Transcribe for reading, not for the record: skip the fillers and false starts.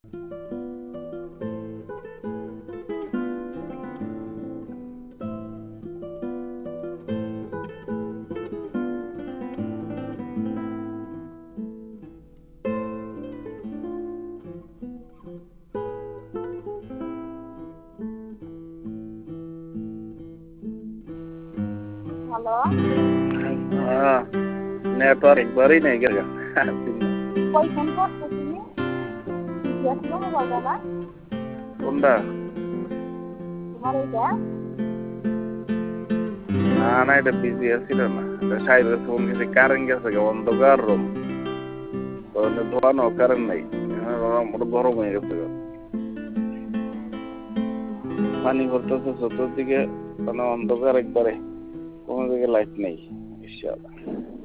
Hello. হ্যাঁ, network একবারই নেই গেল। কই ফোন করছো তুমি? বিজি মোবাইলটা না? কোনটা? তোমার এইটা? না না, এটা বিজি আছিল না। সাইডে ফোন গেছে, কারেন্ট গেছে, অন্ধকার রুম, ধোয়ানো কারেন্ট নাই, মোটা গরম হয়ে গেছে। পানি ভরতেছে চতুর্দিকে, অন্ধকার একবারে, কোনো দিকে লাইট নেই।